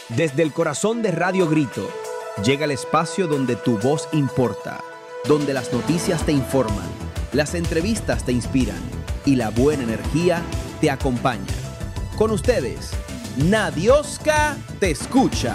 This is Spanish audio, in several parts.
Desde el corazón de Radio Grito, llega el espacio donde tu voz importa, donde las noticias te informan, las entrevistas te inspiran y la buena energía te acompaña. Con ustedes, Nadioska te escucha.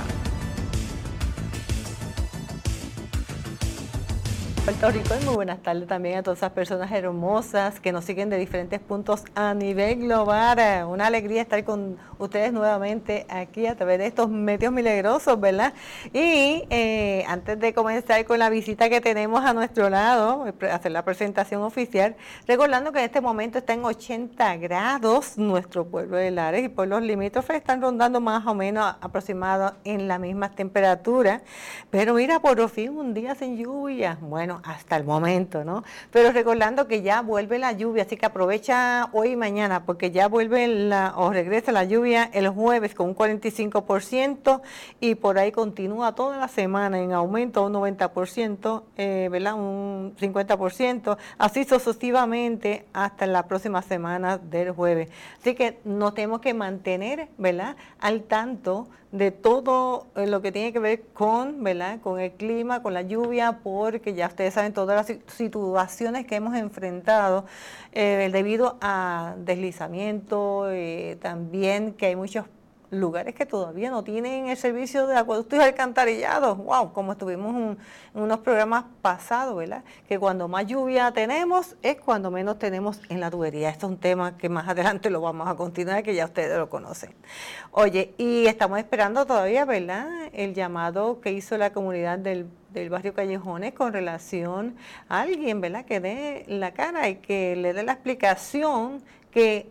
Puerto Rico, y muy buenas tardes también a todas esas personas hermosas que nos siguen de diferentes puntos a nivel global. Una alegría estar con ustedes nuevamente aquí a través de estos medios milagrosos, ¿verdad? Y antes de comenzar con la visita que tenemos a nuestro lado, hacer la presentación oficial, recordando que en este momento está en 80 grados nuestro pueblo de Lares y pueblos limítrofes están rondando más o menos aproximados en las mismas temperaturas. Pero mira, por fin un día sin lluvia. Bueno, hasta el momento, ¿no? Pero recordando que ya vuelve la lluvia, así que aprovecha hoy y mañana, porque ya vuelve regresa la lluvia el jueves con un 45% y por ahí continúa toda la semana en aumento un 90%, ¿verdad? Un 50%, así sucesivamente hasta la próxima semana del jueves. Así que nos tenemos que mantener, ¿verdad?, al tanto de todo lo que tiene que ver con, ¿verdad?, con el clima, con la lluvia, porque ya ustedes saben todas las situaciones que hemos enfrentado debido a deslizamiento, también que hay muchos lugares que todavía no tienen el servicio de acueductos y alcantarillados. ¡Wow! Como estuvimos en unos programas pasados, ¿verdad? Que cuando más lluvia tenemos es cuando menos tenemos en la tubería. Este es un tema que más adelante lo vamos a continuar, que ya ustedes lo conocen. Oye, y estamos esperando todavía, ¿verdad?, el llamado que hizo la comunidad del barrio Callejones con relación a alguien, ¿verdad?, que dé la cara y que le dé la explicación que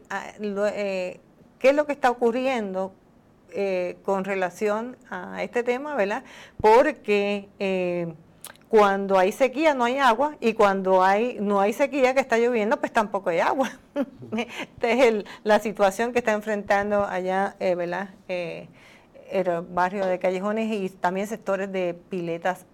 qué es lo que está ocurriendo con relación a este tema, ¿verdad? Porque cuando hay sequía no hay agua y cuando no hay sequía, que está lloviendo, pues tampoco hay agua. Esta es la situación que está enfrentando allá, ¿verdad?, el barrio de Callejones y también sectores de Piletas,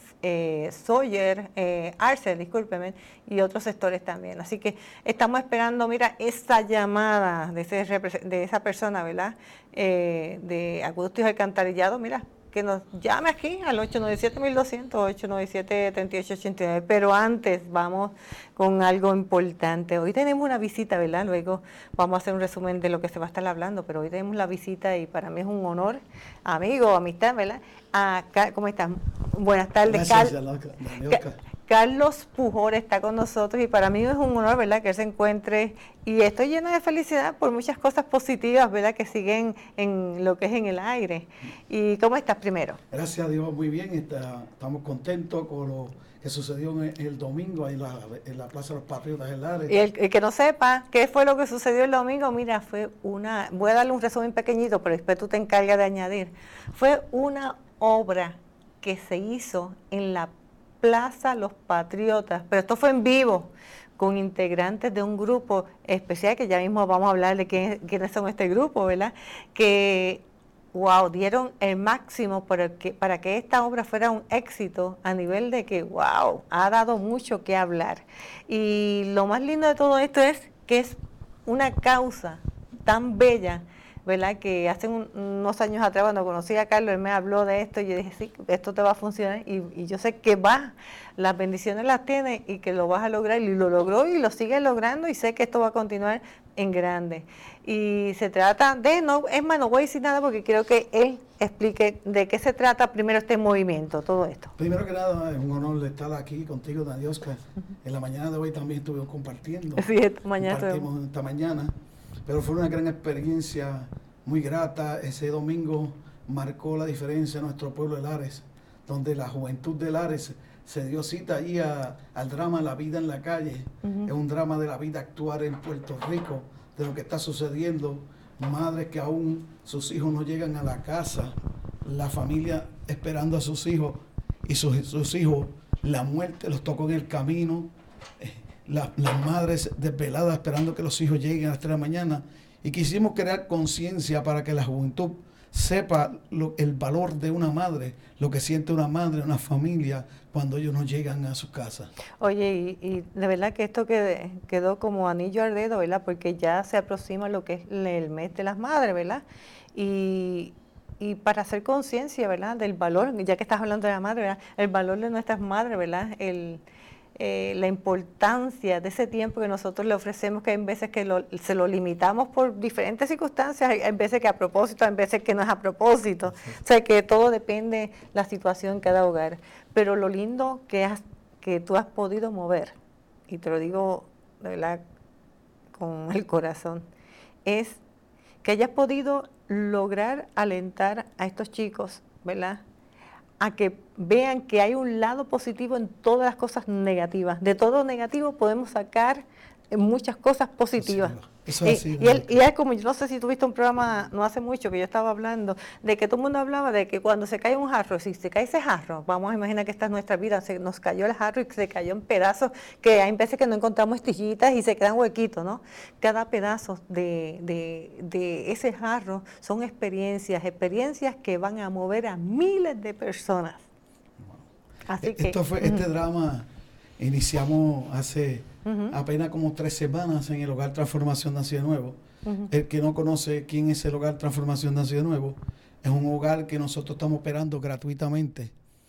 Sawyer, Arce, discúlpeme, y otros sectores también. Así que estamos esperando, mira, esa llamada de esa persona, ¿verdad?, de acueductos y alcantarillados, mira, que nos llame aquí al 897-1200, 897-3889. Pero antes vamos con algo importante. Hoy tenemos una visita, ¿verdad? Luego vamos a hacer un resumen de lo que se va a estar hablando, pero hoy tenemos la visita y para mí es un honor, amigo, amistad, ¿verdad? ¿Cómo están? Buenas tardes, Carlos Pujol está con nosotros y para mí es un honor, ¿verdad?, que él se encuentre y estoy llena de felicidad por muchas cosas positivas, ¿verdad?, que siguen en lo que es en el aire. ¿Y cómo estás primero? Gracias a Dios, muy bien, estamos contentos con lo que sucedió el domingo ahí en la Plaza de los Patriotas en Lares. Y el que no sepa qué fue lo que sucedió el domingo, mira, voy a darle un resumen pequeñito, pero después tú te encargas de añadir. Fue una obra que se hizo en la Plaza Los Patriotas, pero esto fue en vivo, con integrantes de un grupo especial, que ya mismo vamos a hablar de quiénes son este grupo, ¿verdad?, que, wow, dieron el máximo para que esta obra fuera un éxito, a nivel de que, wow, ha dado mucho que hablar. Y lo más lindo de todo esto es que es una causa tan bella, ¿verdad?, que hace unos años atrás, cuando conocí a Carlos, él me habló de esto y yo dije, sí, esto te va a funcionar y yo sé que las bendiciones las tiene y que lo vas a lograr, y lo logró y lo sigue logrando, y sé que esto va a continuar en grande. Y se trata no voy a decir nada porque quiero que él explique de qué se trata primero este movimiento, todo esto. Primero que nada, es un honor estar aquí contigo, Nadioska. En la mañana de hoy también estuvimos compartiendo. Sí, compartimos esta mañana. Pero fue una gran experiencia, muy grata. Ese domingo marcó la diferencia en nuestro pueblo de Lares, donde la juventud de Lares se dio cita ahí al drama La Vida en la Calle. Es un drama de la vida actual en Puerto Rico, de lo que está sucediendo. Madres que aún sus hijos no llegan a la casa, la familia esperando a sus hijos, y sus hijos, la muerte los tocó en el camino. Las madres desveladas esperando que los hijos lleguen a las 3 de la mañana, y quisimos crear conciencia para que la juventud sepa el valor de una madre, lo que siente una madre, una familia, cuando ellos no llegan a su casa. Oye, y de verdad que esto quedó como anillo al dedo, ¿verdad?, porque ya se aproxima lo que es el mes de las madres, ¿verdad? Y Y para hacer conciencia, ¿verdad?, del valor, ya que estás hablando de la madre, ¿verdad?, el valor de nuestras madres, ¿verdad?, la importancia de ese tiempo que nosotros le ofrecemos, que hay veces que se lo limitamos por diferentes circunstancias, hay veces que a propósito, hay veces que no es a propósito, o sea que todo depende de la situación en cada hogar, pero lo lindo que tú has podido mover, y te lo digo de verdad con el corazón, es que hayas podido lograr alentar a estos chicos, ¿verdad?, a que vean que hay un lado positivo en todas las cosas negativas. De todo negativo podemos sacar muchas cosas positivas. Eso es así, y es como, yo no sé si tuviste un programa no hace mucho que yo estaba hablando, de que todo el mundo hablaba de que cuando se cae un jarro, si se cae ese jarro, vamos a imaginar que esta es nuestra vida, nos cayó el jarro y se cayó en pedazos, que hay veces que no encontramos estillitas y se quedan huequitos, ¿no? Cada pedazo de ese jarro son experiencias que van a mover a miles de personas. Así que este drama iniciamos hace apenas como 3 semanas en el Hogar Transformación Nacido de Nuevo. El que no conoce quién es el Hogar Transformación Nacido de Nuevo, es un hogar que nosotros estamos operando gratuitamente.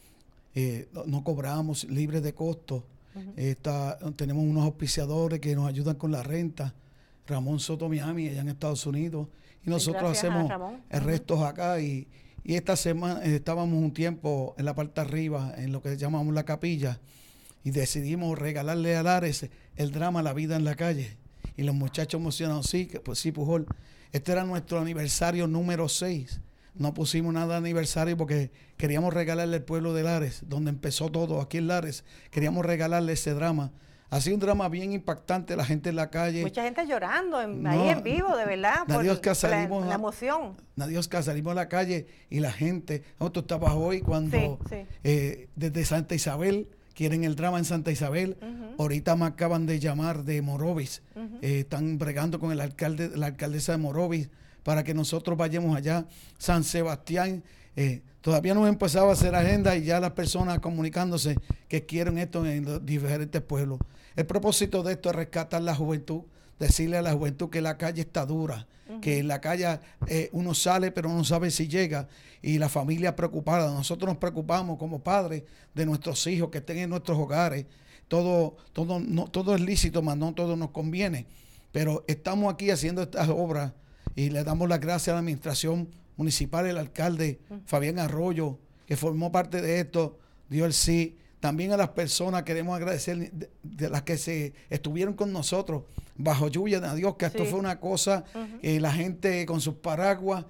No cobramos, libre de costo. Tenemos unos auspiciadores que nos ayudan con la renta. Ramón Soto Miami, allá en Estados Unidos. Y nosotros hacemos el resto acá. Y esta semana estábamos un tiempo en la parte arriba, en lo que llamamos la capilla, y decidimos regalarle a Lares el drama La Vida en la Calle. Y los muchachos emocionados, sí, pues sí, Pujol. Este era nuestro aniversario número 6. No pusimos nada de aniversario porque queríamos regalarle al pueblo de Lares, donde empezó todo, aquí en Lares. Queríamos regalarle ese drama. Ha sido un drama bien impactante, la gente en la calle. Mucha gente llorando ahí en vivo, de verdad, por la emoción. Dios que salimos a la calle y la gente. Tú estabas hoy cuando desde Santa Isabel quieren el drama en Santa Isabel. Ahorita me acaban de llamar de Morovis. Están bregando con la alcaldesa de Morovis para que nosotros vayamos allá. San Sebastián, todavía no hemos empezado a hacer agenda y ya las personas comunicándose que quieren esto en los diferentes pueblos. El propósito de esto es rescatar la juventud, decirle a la juventud que la calle está dura, que en la calle uno sale pero no sabe si llega, y la familia preocupada. Nosotros nos preocupamos como padres de nuestros hijos que estén en nuestros hogares. Todo es lícito, mas no todo nos conviene. Pero estamos aquí haciendo estas obras y le damos las gracias a la administración municipal, el alcalde Fabián Arroyo, que formó parte de esto, dio el sí. También a las personas queremos agradecer de las que se estuvieron con nosotros bajo lluvia, a Dios, que esto fue una cosa, la gente con sus paraguas,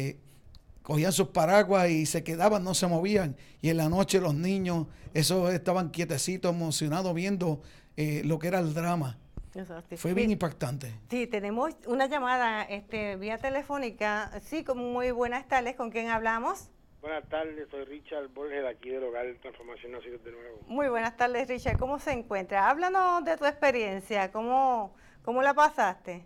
cogían sus paraguas y se quedaban, no se movían, y en la noche los niños, esos estaban quietecitos, emocionados, viendo lo que era el drama. Exacto. Fue bien impactante. Sí, tenemos una llamada vía telefónica. Sí, muy buenas tardes, ¿con quién hablamos? Buenas tardes, soy Richard Borges, de aquí del Hogar Transformación Nacido de Nuevo. Muy buenas tardes, Richard, ¿cómo se encuentra? Háblanos de tu experiencia, ¿cómo la pasaste?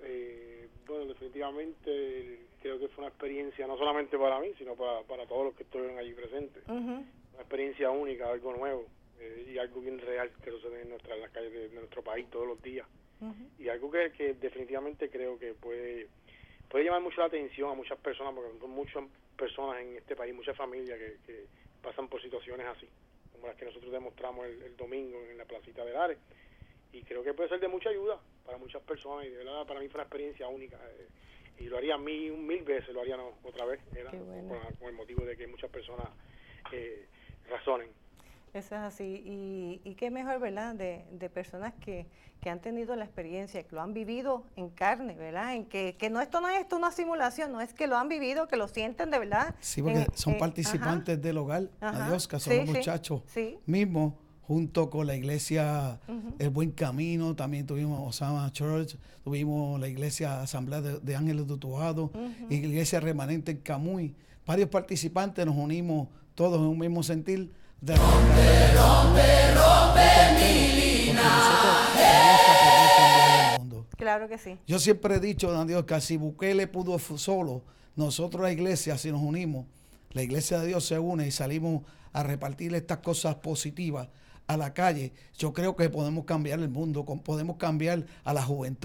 Bueno, definitivamente creo que fue una experiencia no solamente para mí, sino para todos los que estuvieron allí presentes. Una experiencia única, algo nuevo y algo bien real que sucede en las calles de nuestro país todos los días. Y algo que definitivamente creo que puede llamar mucho la atención a muchas personas, porque son muchas personas en este país, muchas familias que pasan por situaciones así, como las que nosotros demostramos el domingo en la placita de Lares, y creo que puede ser de mucha ayuda para muchas personas, y de verdad para mí fue una experiencia única, y lo haría mil veces, lo haría otra vez, con el motivo de que muchas personas razonen. Eso es así, y qué mejor, ¿verdad?, de personas que han tenido la experiencia, que lo han vivido en carne, ¿verdad?, en que esto no es una simulación, no es que lo han vivido, que lo sienten de verdad. Sí, porque son participantes del hogar, adiós, que son los muchachos mismos, junto con la iglesia El Buen Camino, también tuvimos Osama Church, tuvimos la iglesia Asamblea de Ángeles de Utuado, iglesia Remanente en Camuy. Varios participantes nos unimos todos en un mismo sentir. Rompe mi linaje. Claro que sí. Yo siempre he dicho, don Dios, que si Bukele pudo solo, nosotros la iglesia, si nos unimos, la iglesia de Dios se une y salimos a repartir estas cosas positivas a la calle, yo creo que podemos cambiar el mundo, podemos cambiar a la juventud.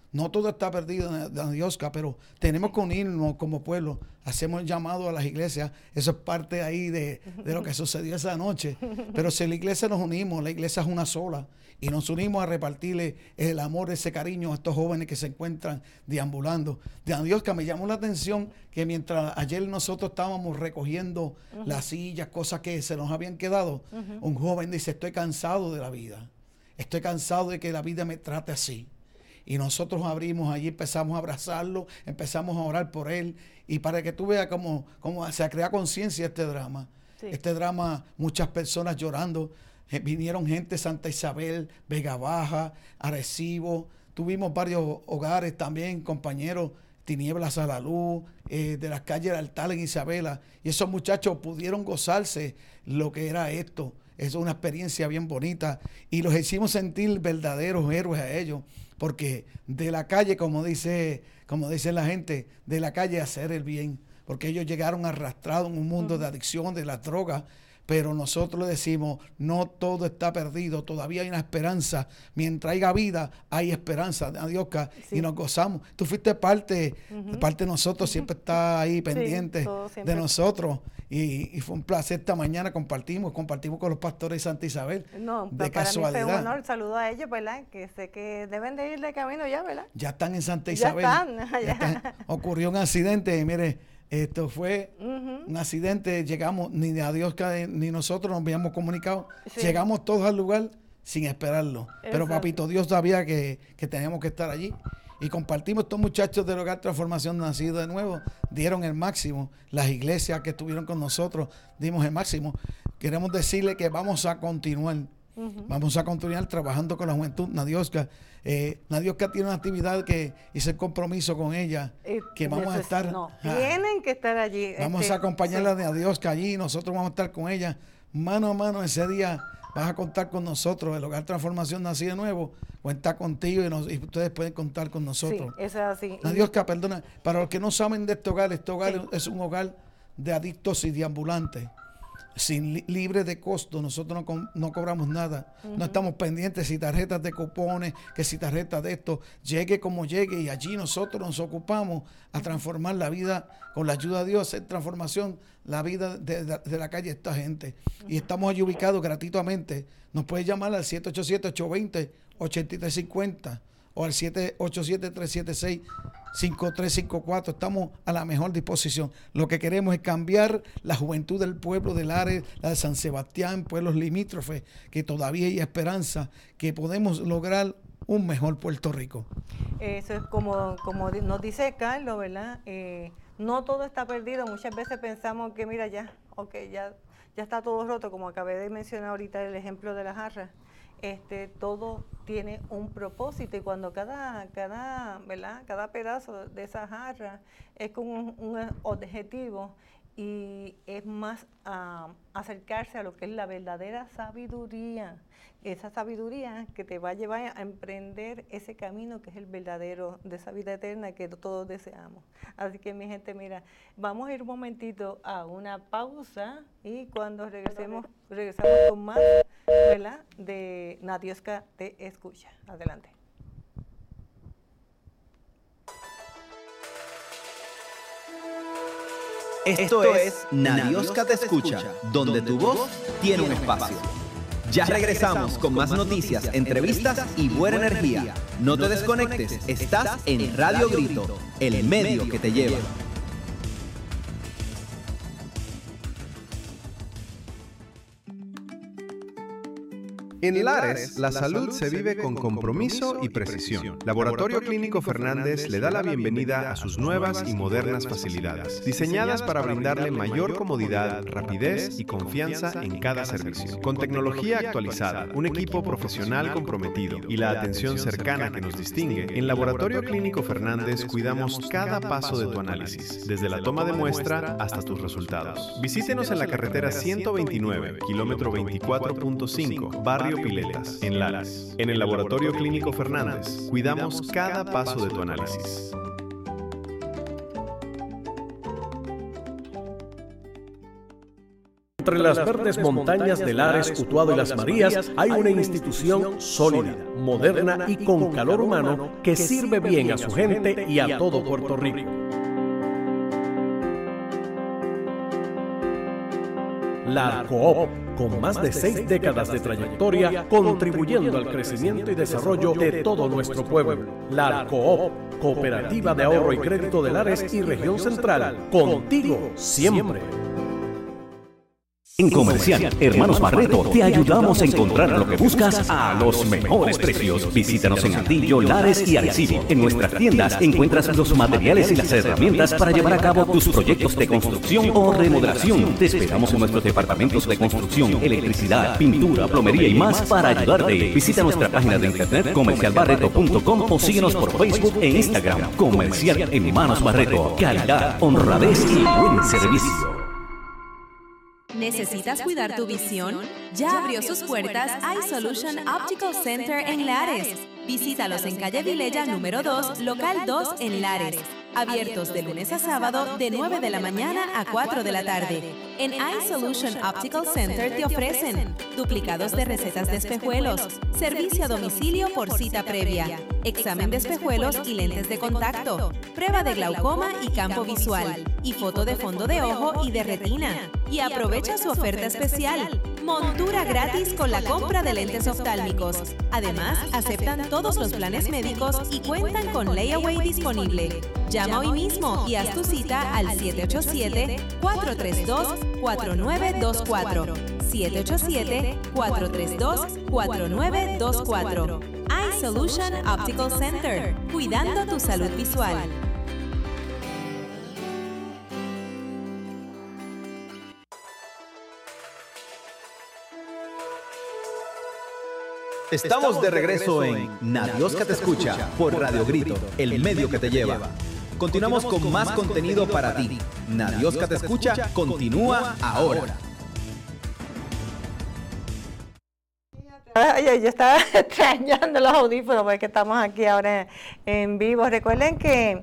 No todo está perdido, Diosca, pero tenemos que unirnos como pueblo. Hacemos el llamado a las iglesias. Eso es parte ahí de lo que sucedió esa noche. Pero si la iglesia nos unimos, la iglesia es una sola. Y nos unimos a repartirle el amor, ese cariño a estos jóvenes que se encuentran deambulando. Diosca, me llamó la atención que mientras ayer nosotros estábamos recogiendo las sillas, cosas que se nos habían quedado, un joven dice, estoy cansado de la vida. Estoy cansado de que la vida me trate así. Y nosotros abrimos allí, empezamos a abrazarlo, empezamos a orar por él. Y para que tú veas cómo se crea conciencia este drama. Sí. Este drama, muchas personas llorando. Vinieron gente de Santa Isabel, Vega Baja, Arecibo. Tuvimos varios hogares también, compañeros, Tinieblas a la Luz, de las calles del altar en Isabela. Y esos muchachos pudieron gozarse lo que era esto. Es una experiencia bien bonita. Y los hicimos sentir verdaderos héroes a ellos. Porque de la calle, como dice la gente, de la calle a hacer el bien. Porque ellos llegaron arrastrados en un mundo de adicción, de las drogas. Pero nosotros le decimos, no todo está perdido, todavía hay una esperanza. Mientras haya vida, hay esperanza. Adiós, sí. Y nos gozamos. Tú fuiste parte de nosotros, siempre estás ahí pendiente de nosotros. Y fue un placer esta mañana, compartimos con los pastores de Santa Isabel. No, de casualidad. Para mí fue un honor, saludo a ellos, ¿verdad? Que sé que deben de ir de camino ya, ¿verdad? Ya están en Santa Isabel. Ya están. Ocurrió un accidente, mire. Esto fue un accidente, llegamos, ni a Dios ni nosotros nos habíamos comunicado, llegamos todos al lugar sin esperarlo. Exacto. Pero papito Dios sabía que teníamos que estar allí. Y compartimos, estos muchachos del Hogar Transformación Nacido de Nuevo, dieron el máximo. Las iglesias que estuvieron con nosotros, dimos el máximo. Queremos decirle que vamos a continuar. Vamos a continuar trabajando con la juventud. Nadiosca tiene una actividad que hice el compromiso con ella, que vamos a estar... tienen que estar allí. Vamos a acompañarla de Nadiosca allí, nosotros vamos a estar con ella mano a mano ese día. Vas a contar con nosotros, el Hogar Transformación Nacido de Nuevo, cuenta contigo y ustedes pueden contar con nosotros. Sí, eso es así. Nadiosca, perdona, para los que no saben de este hogar es un hogar de adictos y deambulantes. Libre de costo, nosotros no cobramos nada, no estamos pendientes si tarjetas de cupones, que si tarjetas de esto, llegue como llegue, y allí nosotros nos ocupamos a transformar la vida, con la ayuda de Dios, hacer transformación, la vida de la calle de esta gente. Y estamos allí ubicados gratuitamente. Nos puedes llamar al 787-820-8350 o al 787-376-5354. Estamos a la mejor disposición. Lo que queremos es cambiar la juventud del pueblo de Lares, la de San Sebastián, pueblos limítrofes, que todavía hay esperanza, que podemos lograr un mejor Puerto Rico. Eso es como nos dice Carlos, ¿verdad? No todo está perdido. Muchas veces pensamos que, mira, ya está todo roto, como acabé de mencionar ahorita el ejemplo de la jarra. Todo tiene un propósito, y cuando cada pedazo de esa jarra es con un objetivo, y es más acercarse a lo que es la verdadera sabiduría, esa sabiduría que te va a llevar a emprender ese camino que es el verdadero de esa vida eterna que todos deseamos. Así que, mi gente, mira, vamos a ir un momentito a una pausa, y cuando regresamos con más, ¿verdad?, de Nadiosca Te Escucha. Adelante. Esto es Nadiosca Te Escucha, donde tu voz tiene un espacio. Ya regresamos con más noticias, entrevistas y buena energía. No te desconectes, estás en Radio Grito, el medio que te lleva. En Lares, la salud se vive con compromiso y precisión. Laboratorio Clínico Fernández le da la bienvenida a sus nuevas y modernas facilidades, diseñadas para brindarle mayor comodidad, rapidez y confianza en cada servicio. Con tecnología actualizada, un equipo profesional comprometido y la atención cercana que nos distingue, en Laboratorio Clínico Fernández cuidamos cada paso de tu análisis, desde la toma de muestra hasta tus resultados. Visítenos en la carretera 129, kilómetro 24.5, barrio Piletas, en Lares. En el Laboratorio Clínico Fernández, cuidamos cada paso de tu análisis. Entre las verdes montañas de Lares, Utuado y Las Marías hay una institución sólida, moderna y con calor humano que sirve bien a su gente y a todo Puerto Rico. La Arcoop, con más de 6 décadas de trayectoria, contribuyendo al crecimiento y desarrollo de todo nuestro pueblo. La Arcoop, Cooperativa de Ahorro y Crédito de Lares y Región Central, contigo siempre. En Comercial Hermanos Barreto te ayudamos a encontrar lo que buscas a los mejores precios. Visítanos en Atillo, Lares y Arecibo. En nuestras tiendas encuentras los materiales y las herramientas para llevar a cabo tus proyectos de construcción o remodelación. Te esperamos en nuestros departamentos de construcción, electricidad, pintura, plomería y más para ayudarte. Visita nuestra página de internet comercialbarreto.com o síguenos por Facebook e Instagram. Comercial Hermanos Barreto. Calidad, honradez y buen servicio. ¿Necesitas cuidar tu visión? Ya abrió sus puertas iSolution Optical Center en Lares. Visítalos en calle Vilella número 2, local 2 en Lares. Abiertos de lunes a sábado de 9 de la mañana a 4 de la tarde. En iSolution Optical Center te ofrecen duplicados de recetas de espejuelos, servicio a domicilio por cita previa, examen de espejuelos y lentes de contacto, prueba de glaucoma y campo visual, y foto de fondo de ojo y de retina. Y aprovecha su oferta especial, montura gratis con la compra de lentes oftálmicos. Además, aceptan todos los planes médicos y cuentan con layaway disponible. Llama hoy mismo y haz tu cita al 787-432-4924. 787-432-4924. iSolution Optical Center, cuidando tu salud visual. Estamos de regreso en Nadiosca te escucha por Radio Grito, el medio que te lleva. Continuamos con más contenido para ti. Nadiosca te escucha continúa ahora. Oye, yo estaba extrañando los audífonos porque estamos aquí ahora en vivo. Recuerden que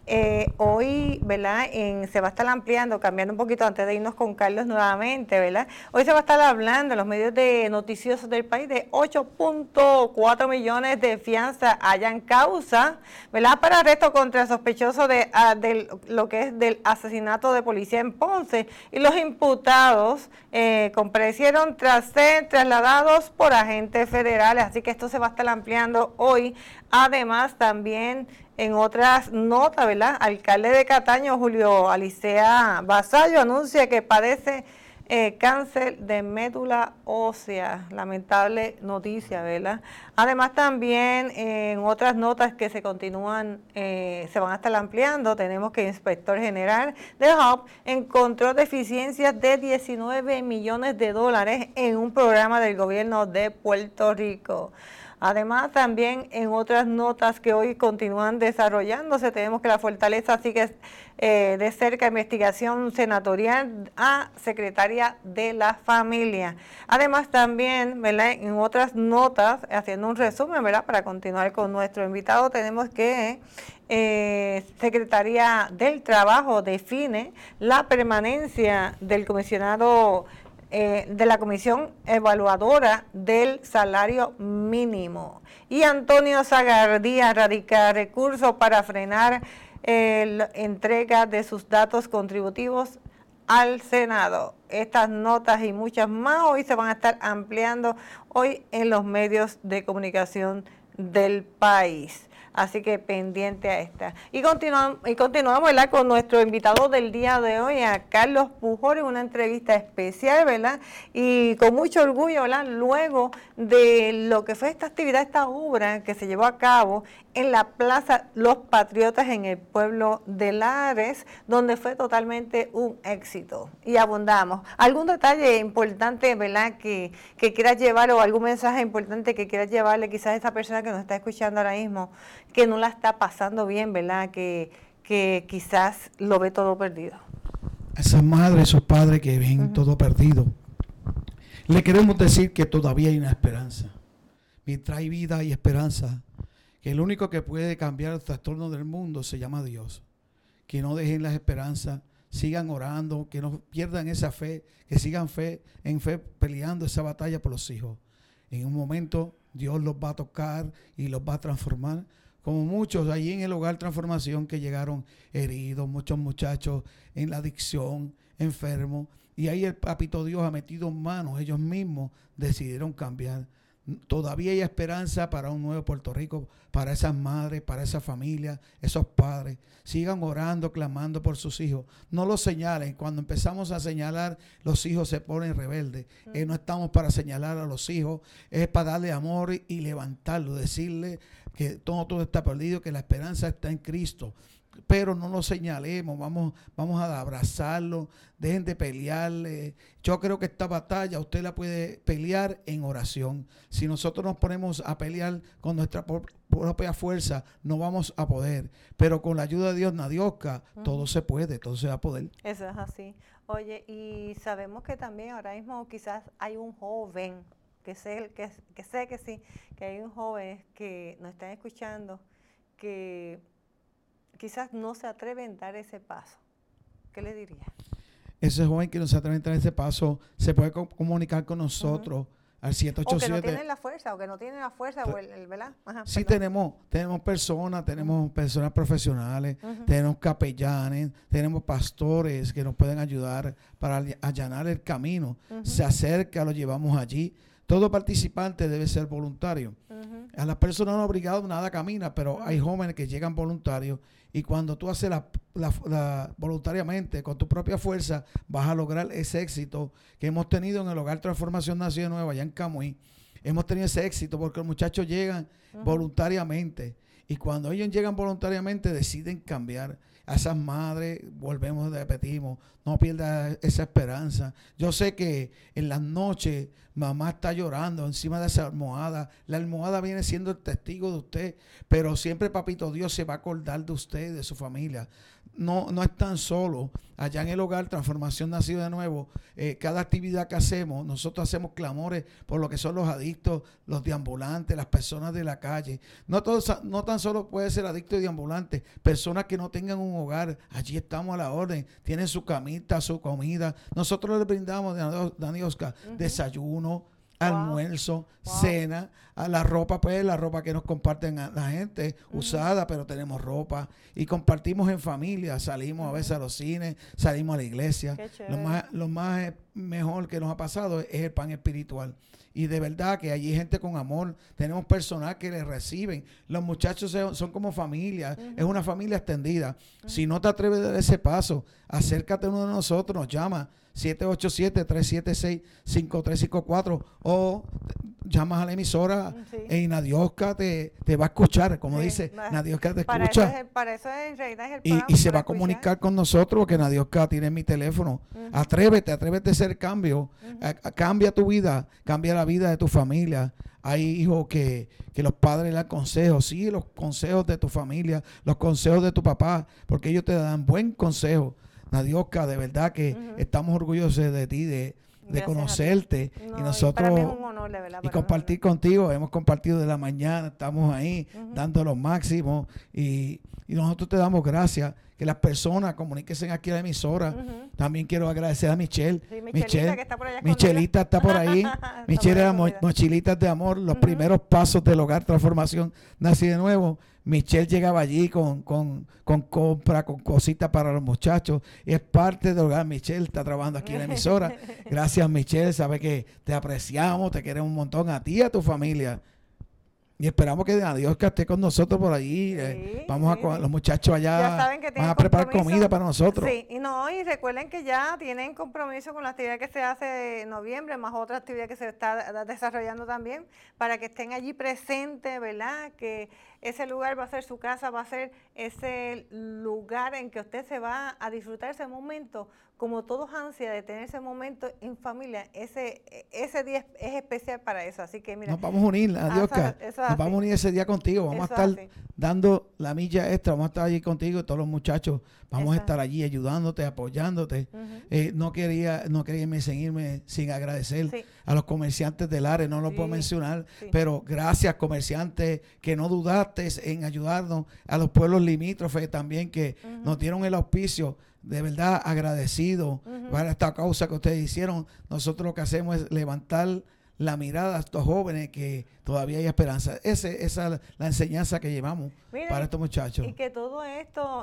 hoy, ¿verdad? Se va a estar ampliando, cambiando un poquito antes de irnos con Carlos nuevamente, ¿verdad? Hoy se va a estar hablando en los medios noticiosos del país de 8.4 millones de fianza hayan causa, ¿verdad? Para arresto contra sospechosos de lo que es del asesinato de policía en Ponce. Y los imputados comparecieron tras ser trasladados por agentes federales. Así que esto se va a estar ampliando hoy. Además, también en otras notas, ¿verdad? Alcalde de Cataño, Julio Alicea Vasallo, anuncia que padece cáncer de médula ósea. Lamentable noticia, ¿verdad? Además, también en otras notas que se continúan, se van a estar ampliando, tenemos que el inspector general de HUB encontró deficiencias de 19 millones de dólares en un programa del gobierno de Puerto Rico. Además, también en otras notas que hoy continúan desarrollándose, tenemos que la Fortaleza sigue de cerca investigación senatorial a secretaria de la familia. Además, también, ¿verdad? En otras notas, haciendo un resumen, ¿verdad? Para continuar con nuestro invitado, tenemos que Secretaría del Trabajo define la permanencia del comisionado de la Comisión Evaluadora del Salario Mínimo. Y Antonio Zagardía radica recursos para frenar la entrega de sus datos contributivos al Senado. Estas notas y muchas más hoy se van a estar ampliando hoy en los medios de comunicación del país. Así que pendiente a esta. Y continuamos, ¿verdad? Con nuestro invitado del día de hoy, a Carlos Pujol, en una entrevista especial, ¿verdad? Y con mucho orgullo, ¿verdad? Luego de lo que fue esta actividad, esta obra que se llevó a cabo en la Plaza Los Patriotas en el pueblo de Lares, donde fue totalmente un éxito. Y abundamos. ¿Algún detalle importante, ¿verdad? Que quieras llevar, o algún mensaje importante que quieras llevarle quizás a esa persona que nos está escuchando ahora mismo, que no la está pasando bien, ¿verdad? Que quizás lo ve todo perdido. A esas madres, esos padres que ven todo perdido, le queremos decir que todavía hay una esperanza. Mientras hay vida y esperanza, que el único que puede cambiar el trastorno del mundo se llama Dios. Que no dejen las esperanzas, sigan orando, que no pierdan esa fe, que sigan en fe peleando esa batalla por los hijos. En un momento Dios los va a tocar y los va a transformar, como muchos allí en el Hogar Transformación que llegaron heridos, muchos muchachos en la adicción, enfermos, y ahí el papito Dios ha metido manos, ellos mismos decidieron cambiar. Todavía hay esperanza para un nuevo Puerto Rico, para esas madres, para esas familias, esos padres. Sigan orando, clamando por sus hijos. No los señalen. Cuando empezamos a señalar, los hijos se ponen rebeldes. No estamos para señalar a los hijos, es para darle amor y levantarlo, decirle que todo está perdido, que la esperanza está en Cristo. Pero no lo señalemos, vamos a abrazarlo, dejen de pelearle. Yo creo que esta batalla usted la puede pelear en oración. Si nosotros nos ponemos a pelear con nuestra propia fuerza, no vamos a poder. Pero con la ayuda de Dios, Nadioska, todo se puede, todo se va a poder. Eso es así. Oye, y sabemos que también ahora mismo quizás hay un joven, que sé que sí, que hay un joven que nos está escuchando, que quizás no se atreven a dar ese paso. ¿Qué le diría? Ese joven que no se atreve a dar ese paso se puede comunicar con nosotros al 787. O que no tienen la fuerza, o el ¿verdad? Ajá, sí, tenemos personas profesionales, tenemos capellanes, tenemos pastores que nos pueden ayudar para allanar el camino. Se acerca, lo llevamos allí. Todo participante debe ser voluntario. A las personas no obligadas nada camina, pero hay jóvenes que llegan voluntarios, y cuando tú haces voluntariamente con tu propia fuerza, vas a lograr ese éxito que hemos tenido en el Hogar Transformación Nacido de Nuevo allá en Camuy. Hemos tenido ese éxito porque los muchachos llegan voluntariamente, y cuando ellos llegan voluntariamente deciden cambiar. A esas madres, volvemos y repetimos, no pierdas esa esperanza. Yo sé que en las noches mamá está llorando encima de esa almohada. La almohada viene siendo el testigo de usted, pero siempre papito Dios se va a acordar de usted y de su familia. No están solos. Allá en el Hogar Transformación Nacido de Nuevo, cada actividad que hacemos, nosotros hacemos clamores por lo que son los adictos, los deambulantes, las personas de la calle. No tan solo puede ser adicto y deambulante, personas que no tengan un hogar, allí estamos a la orden, tienen su camita, su comida. Nosotros les brindamos, Nadioska, desayuno, almuerzo, cena, a la ropa, pues la ropa que nos comparten a la gente usada, pero tenemos ropa y compartimos en familia, salimos a veces a los cines, salimos a la iglesia. Lo más mejor que nos ha pasado es el pan espiritual. Y de verdad que allí hay gente con amor, tenemos personal que les reciben, los muchachos son como familia, es una familia extendida. Si no te atreves a dar ese paso, acércate a uno de nosotros, nos llama 787-376-5354 o llamas a la emisora y Nadioska te va a escuchar, como dice, Nadioska te escucha. Para eso en realidad es el programa, y se va a comunicar con nosotros, porque Nadioska tiene mi teléfono. Atrévete a hacer cambio, cambia tu vida, cambia la vida de tu familia. Hay hijos que los padres le dan consejos, sí, los consejos de tu familia, los consejos de tu papá, porque ellos te dan buen consejo. Nadioska, de verdad que estamos orgullosos de ti, de conocerte, y nosotros para mí es un honor, de verdad, y compartir contigo. Hemos compartido de la mañana, estamos ahí dando lo máximo, y nosotros te damos gracias. Que las personas comuníquense aquí a la emisora. También quiero agradecer a Michelle. Sí, Michelita, que está por allá. Michelita está por ahí. Michelle era Mochilitas de Amor, los primeros pasos del Hogar Transformación Nacido de Nuevo. Michelle llegaba allí con compra, con cositas para los muchachos, y es parte del hogar. Michelle está trabajando aquí en la emisora. Gracias, Michelle, sabe que te apreciamos, te queremos un montón, a ti y a tu familia. Y esperamos que Nadioska esté con nosotros por allí. Los muchachos allá van a preparar comida para nosotros. Sí, y recuerden que ya tienen compromiso con la actividad que se hace en noviembre, más otra actividad que se está desarrollando también, para que estén allí presentes, ¿verdad? Que ese lugar va a ser su casa, va a ser ese lugar en que usted se va a disfrutar ese momento, como todos ansian de tener ese momento en familia. Ese día es especial para eso, así que mira. Nos vamos a unir, Nadioska, nos vamos a unir ese día contigo, vamos a estar dando la milla extra, vamos a estar allí contigo, todos los muchachos, vamos a estar allí ayudándote, apoyándote. No quería seguirme sin agradecer a los comerciantes del área, no lo puedo mencionar, pero gracias, comerciantes, que no dudaste ayudaste en ayudarnos, a los pueblos limítrofes también que nos dieron el auspicio. De verdad agradecido para esta causa que ustedes hicieron. Nosotros lo que hacemos es levantar la mirada a estos jóvenes que todavía hay esperanza. Esa es la enseñanza que llevamos para estos muchachos. Y que todo esto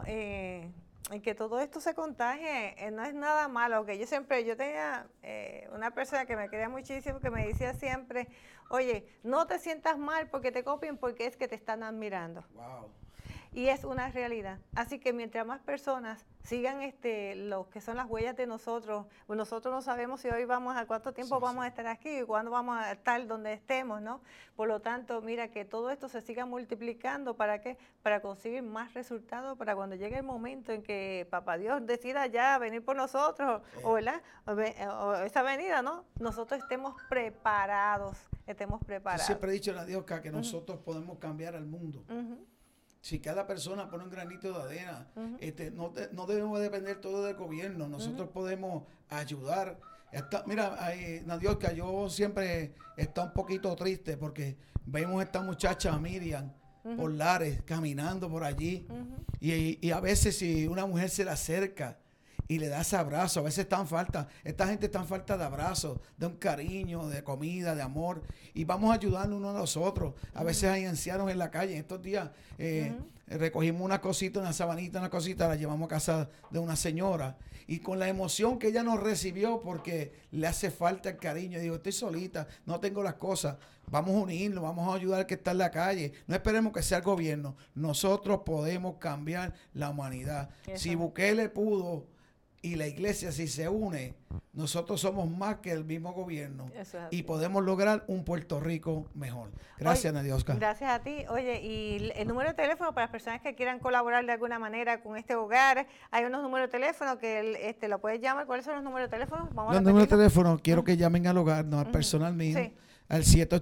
se contagie, no es nada malo. Que yo tenía una persona que me quería muchísimo, que me decía siempre, oye, no te sientas mal porque te copien, porque es que te están admirando. Wow. Y es una realidad. Así que mientras más personas sigan lo que son las huellas de nosotros, pues nosotros no sabemos si hoy a cuánto tiempo vamos a estar aquí y cuándo vamos a estar donde estemos, ¿no? Por lo tanto, mira, que todo esto se siga multiplicando. ¿Para qué? Para conseguir más resultados, para cuando llegue el momento en que Papá Dios decida ya venir por nosotros, o esa venida, ¿no? Nosotros estemos preparados. Yo siempre he dicho, Nadioska, que nosotros podemos cambiar al mundo. Si cada persona pone un granito de arena, no debemos depender todo del gobierno. Nosotros podemos ayudar. Mira, Nadioska, yo siempre estoy un poquito triste porque vemos a esta muchacha Miriam por Lares caminando por allí. Y a veces si una mujer se le acerca y le da ese abrazo, a veces esta gente está en falta de abrazo, de un cariño, de comida, de amor, y vamos a ayudarnos unos a los otros. A veces hay ancianos en la calle. En estos días recogimos una cosita, una sabanita, una cosita, la llevamos a casa de una señora, y con la emoción que ella nos recibió, porque le hace falta el cariño, digo, estoy solita, no tengo las cosas, vamos a unirnos, vamos a ayudar al que está en la calle, no esperemos que sea el gobierno, nosotros podemos cambiar la humanidad. Si Bukele pudo, y la iglesia, si se une, nosotros somos más que el mismo gobierno y podemos lograr un Puerto Rico mejor. Gracias, Nadioska. Gracias a ti. Oye, y el número de teléfono para las personas que quieran colaborar de alguna manera con este hogar, hay unos números de teléfono que lo puedes llamar. ¿Cuáles son los números de teléfono? Los números de teléfono, quiero que llamen al hogar, no al personal mío, al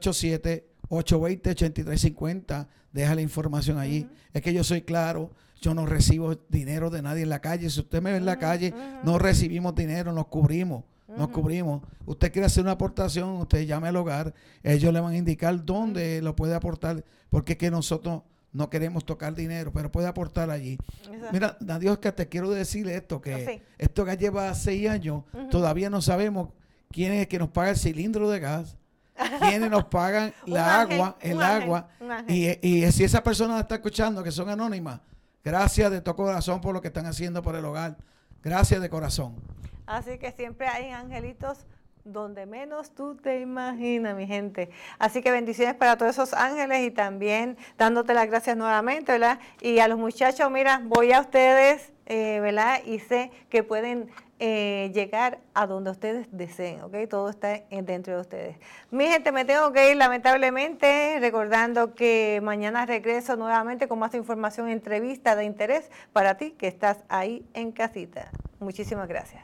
787-820-8350. Deja la información allí. Es que yo soy claro. Yo no recibo dinero de nadie en la calle. Si usted me ve en la calle, no recibimos dinero, nos cubrimos. Usted quiere hacer una aportación, usted llame al hogar. Ellos le van a indicar dónde lo puede aportar, porque es que nosotros no queremos tocar dinero, pero puede aportar allí. Exacto. Mira, Nadioska, te quiero decir esto, que esto que lleva 6 años, todavía no sabemos quién es el que nos paga el cilindro de gas, quiénes nos pagan el agua. Y si esa persona está escuchando, que son anónimas, gracias de todo corazón por lo que están haciendo por el hogar. Gracias de corazón. Así que siempre hay angelitos donde menos tú te imaginas, mi gente. Así que bendiciones para todos esos ángeles y también dándote las gracias nuevamente, ¿verdad? Y a los muchachos, mira, voy a ustedes, ¿verdad? Y sé que pueden llegar a donde ustedes deseen, ¿ok? Todo está dentro de ustedes. Mi gente, me tengo que ir lamentablemente, recordando que mañana regreso nuevamente con más información, entrevista de interés para ti que estás ahí en casita. Muchísimas gracias.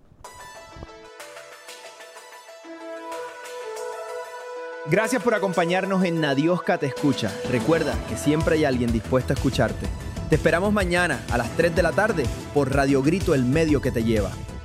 Gracias por acompañarnos en Nadioska Te Escucha. Recuerda que siempre hay alguien dispuesto a escucharte. Te esperamos mañana a las 3 de la tarde por Radio Grito, el medio que te lleva.